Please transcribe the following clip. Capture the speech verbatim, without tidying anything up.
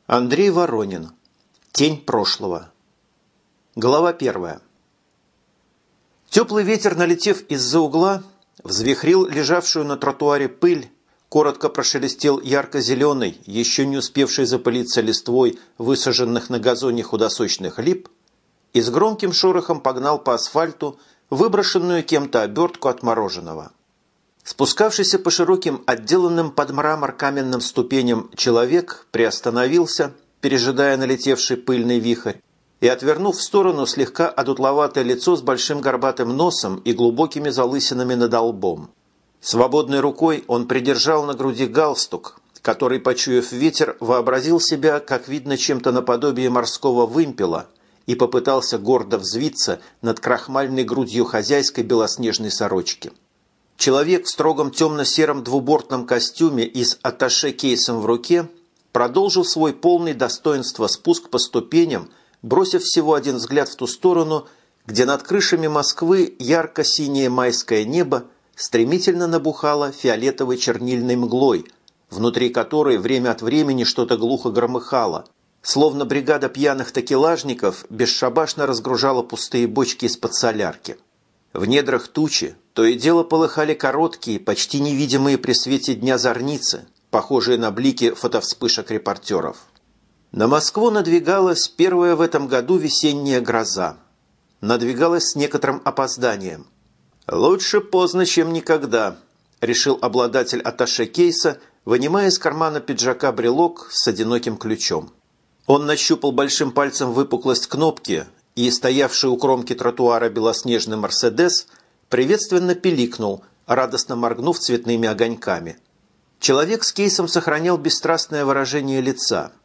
Андрей Воронин. Тень прошлого. Глава первая. Теплый ветер, налетев из-за угла, взвихрил лежавшую на тротуаре пыль, коротко прошелестел ярко-зеленый, еще не успевший запылиться листвой высаженных на газоне худосочных лип, и с громким шорохом погнал по асфальту выброшенную кем-то обертку от мороженого. Спускавшийся по широким, отделанным под мрамор каменным ступеням человек приостановился, пережидая налетевший пыльный вихрь, и, отвернув в сторону слегка одутловатое лицо с большим горбатым носом и глубокими залысинами над лбом. Свободной рукой он придержал на груди галстук, который, почуяв ветер, вообразил себя, как видно, чем-то наподобие морского вымпела, и попытался гордо взвиться над крахмальной грудью хозяйской белоснежной сорочки. Человек в строгом темно-сером двубортном костюме и с атташе-кейсом в руке продолжил свой полный достоинства спуск по ступеням, бросив всего один взгляд в ту сторону, где над крышами Москвы ярко-синее майское небо стремительно набухало фиолетовой чернильной мглой, внутри которой время от времени что-то глухо громыхало, словно бригада пьяных такелажников бесшабашно разгружала пустые бочки из-под солярки. В недрах тучи то и дело полыхали короткие, почти невидимые при свете дня зорницы, похожие на блики фотовспышек репортеров. На Москву надвигалась первая в этом году весенняя гроза. Надвигалась с некоторым опозданием. «Лучше поздно, чем никогда», – решил обладатель атташе-кейса, вынимая из кармана пиджака брелок с одиноким ключом. Он нащупал большим пальцем выпуклость кнопки, и стоявший у кромки тротуара белоснежный «Мерседес» приветственно пиликнул, радостно моргнув цветными огоньками. Человек с кейсом сохранял бесстрастное выражение лица.